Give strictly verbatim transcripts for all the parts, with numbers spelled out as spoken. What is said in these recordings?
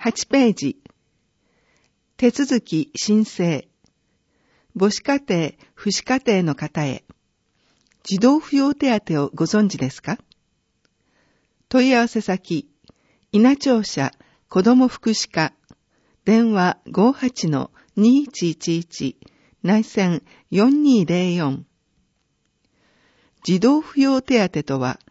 はちページ。手続き申請。母子家庭、父子家庭の方へ。児童扶養手当をご存知ですか？問い合わせ先、稲町社子ども福祉課、電話 ごーはちのにいちいちいち、内線よんにーぜろよん。児童扶養手当とは、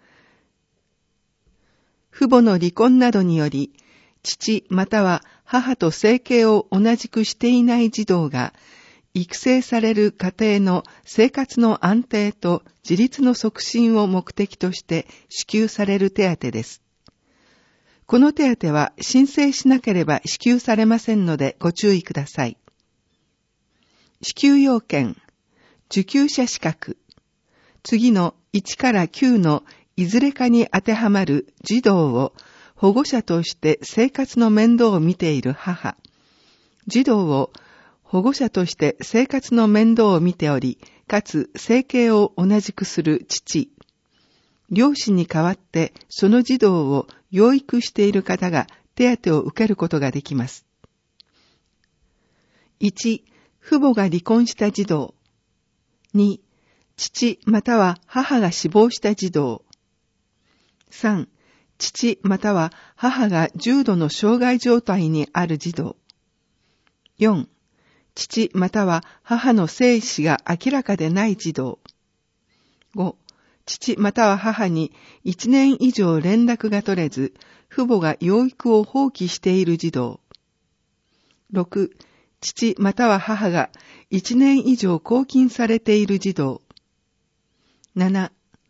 父母の離婚などにより、父または母と生計を同じくしていない児童が、育成される家庭の生活の安定と自立の促進を目的として支給される手当です。この手当は申請しなければ支給されませんのでご注意ください。支給要件、受給者資格、次のいちからきゅうのいずれかに当てはまる児童を保護者として生活の面倒を見ている母、児童を保護者として生活の面倒を見ており、かつ生計を同じくする父、両親に代わってその児童を養育している方が手当を受けることができます。いち、父母が離婚した児童。に、父または母が死亡した児童。さん、父または母が重度の障害状態にある児童。よん、父または母の生死が明らかでない児童。ご、父または母にいちねん以上連絡が取れず、父母が養育を放棄している児童。ろく、父または母がいちねん以上拘禁されている児童。なな、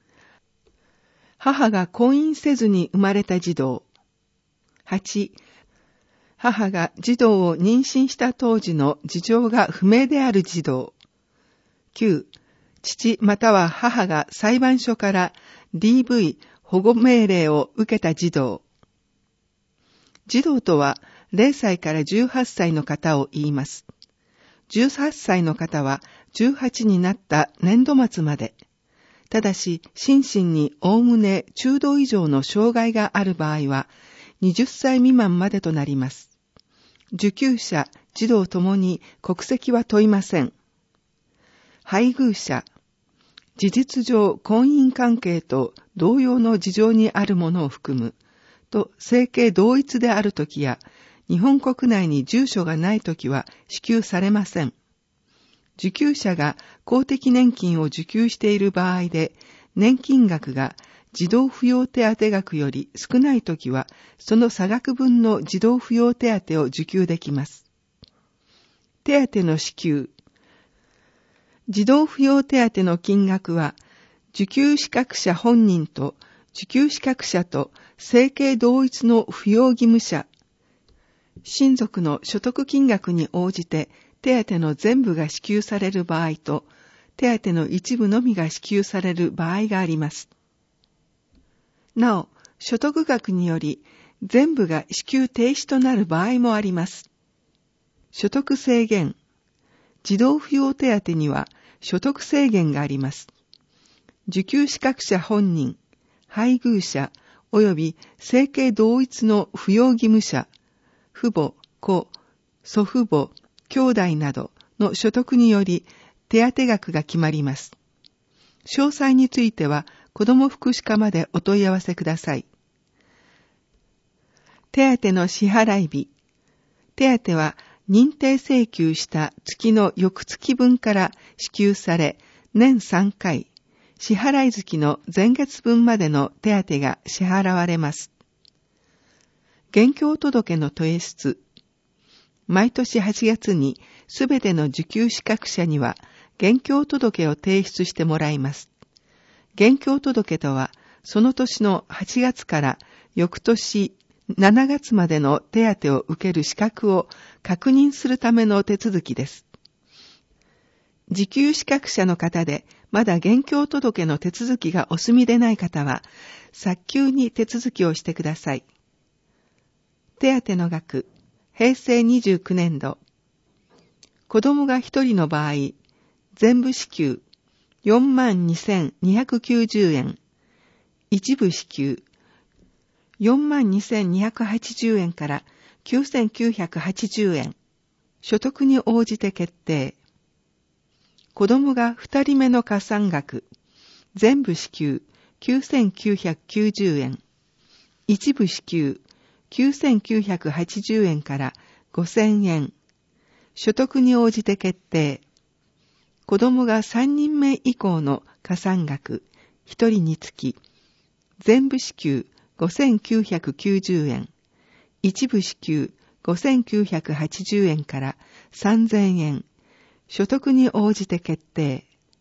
母が婚姻せずに生まれた児童。はち、母が児童を妊娠した当時の事情が不明である児童。きゅう、父または母が裁判所から ディーブイ 保護命令を受けた児童。児童とはれいさいからじゅうはっさいの方を言います。じゅうはっさいの方はじゅうはちになった年度末まで。ただし、心身におおむね中度以上の障害がある場合は、はたち未満までとなります。受給者、児童ともに国籍は問いません。配偶者、事実上婚姻関係と同様の事情にあるものを含む、と生計同一であるときや、日本国内に住所がないときは支給されません。受給者が公的年金を受給している場合で、年金額が児童扶養手当額より少ないときは、その差額分の児童扶養手当を受給できます。手当の支給。児童扶養手当の金額は、受給資格者本人と受給資格者と生計同一の扶養義務者、親族の所得金額に応じて手当の全部が支給される場合と、手当の一部のみが支給される場合があります。なお、所得額により全部が支給停止となる場合もあります。所得制限。児童扶養手当には所得制限があります。受給資格者本人、配偶者及び生計同一の扶養義務者、父母、子、祖父母、兄弟などの所得により手当額が決まります。詳細については子ども福祉課までお問い合わせください。手当の支払い日。手当は認定請求した月の翌月分から支給され、年さんかい、支払い月の前月分までの手当が支払われます。現況届の提出。毎年はちがつにすべての受給資格者には現況届を提出してもらいます。現況届とは、その年のはちがつから翌年しちがつまでの手当を受ける資格を確認するための手続きです。受給資格者の方で、まだ現況届の手続きがお済みでない方は、早急に手続きをしてください。手当の額、へいせいにじゅうきゅうねんど。子供が一人の場合、全部支給、よんまんにせんにひゃくきゅうじゅうえん。一部支給、よんまんにせんにひゃくはちじゅうえんからきゅうせんきゅうひゃくはちじゅうえん。所得に応じて決定。子供がふたりめの加算額。全部支給きゅうせんきゅうひゃくきゅうじゅうえん。一部支給きゅうせんきゅうひゃくはちじゅうえんからごせんえん。所得に応じて決定。子供がさんにんめ以降の加算額。ひとりにつき。全部支給ごせんきゅうひゃくきゅうじゅうえん。一部支給ごせんきゅうひゃくはちじゅうえんからさんぜんえん。所得に応じて決定。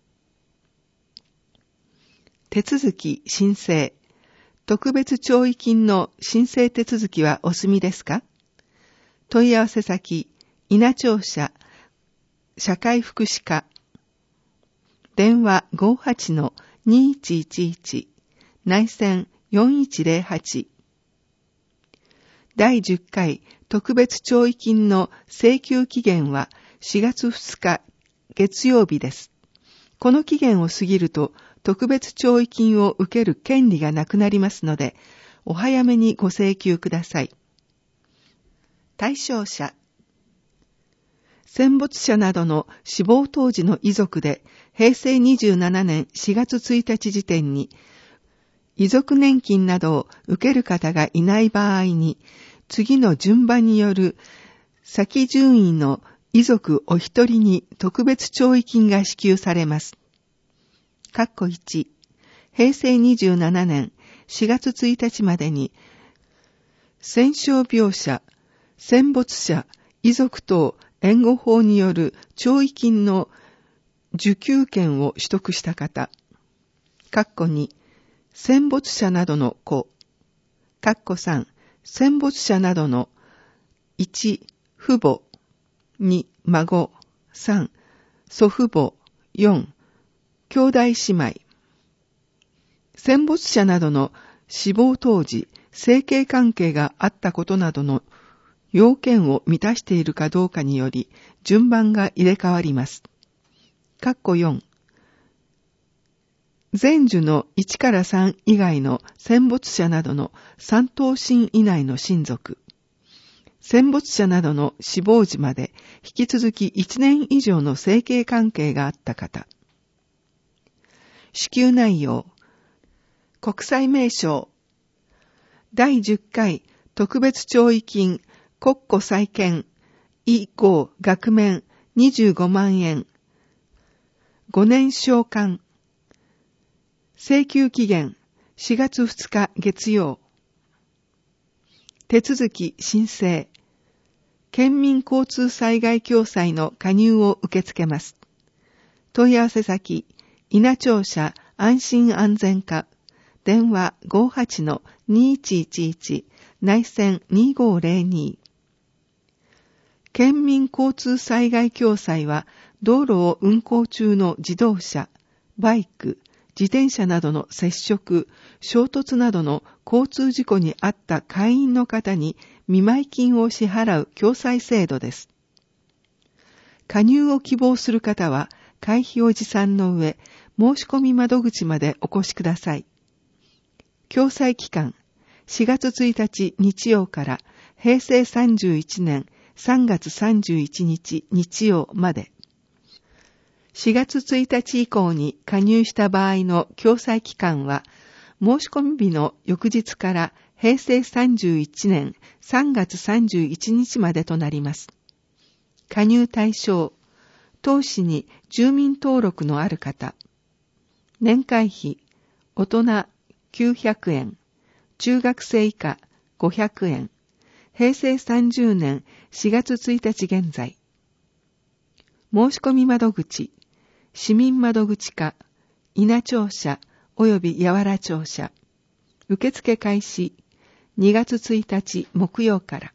手続き申請。特別弔慰金の申請手続きはお済みですか？問い合わせ先、稲町社、社会福祉課。電話 ごーはちのにいちいちいち、内線よんいちゼロはち。だいじゅっかい特別弔慰金の請求期限はしがつふつか月曜日です。この期限を過ぎると特別弔慰金を受ける権利がなくなりますので、お早めにご請求ください。対象者。戦没者などの死亡当時の遺族で、へいせいにじゅうななねんしがつついたち時点に、遺族年金などを受ける方がいない場合に、次の順番による先順位の遺族お一人に特別弔慰金が支給されます。括弧いち、へいせいにじゅうななねんしがつついたちまでに、戦傷病者、戦没者、遺族等援護法による弔慰金の受給権を取得した方。括弧に、戦没者などの子。括弧さん、戦没者などのいち、父母、に、孫、さん、祖父母、よん、兄弟姉妹。戦没者などの死亡当時、生計関係があったことなどの要件を満たしているかどうかにより、順番が入れ替わります。括弧よん、前樹のいちからさん以外の戦没者などのさん等親以内の親族。戦没者などの死亡時まで引き続きいちねん以上の生計関係があった方。支給内容。国際名称。だいじゅっかい特別弔慰金国庫再建以降額面にじゅうごまんえん。ごねん償還。請求期限しがつふつか月曜。手続き申請。県民交通災害共済の加入を受け付けます。問い合わせ先、稲町社安心安全課。電話 ごーはちのにいちいちいち、内線にごーゼロに。県民交通災害共済は、道路を運行中の自動車、バイク、自転車などの接触、衝突などの交通事故に遭った会員の方に見舞い金を支払う共済制度です。加入を希望する方は、会費を持参の上、申し込み窓口までお越しください。共済期間、しがつついたち日曜からへいせいさんじゅういちねんさんがつさんじゅういちにち日曜まで。しがつついたち以降に加入した場合の共済期間は、申し込み日の翌日からへいせいさんじゅういちねんさんがつさんじゅういちにちまでとなります。加入対象、当市に住民登録のある方。年会費、大人きゅうひゃくえん、中学生以下ごひゃくえん、へいせいさんじゅうねんしがつついたち現在。申し込み窓口、市民窓口課、稲町社及び八原町社。受付開始にがつついたち木曜から。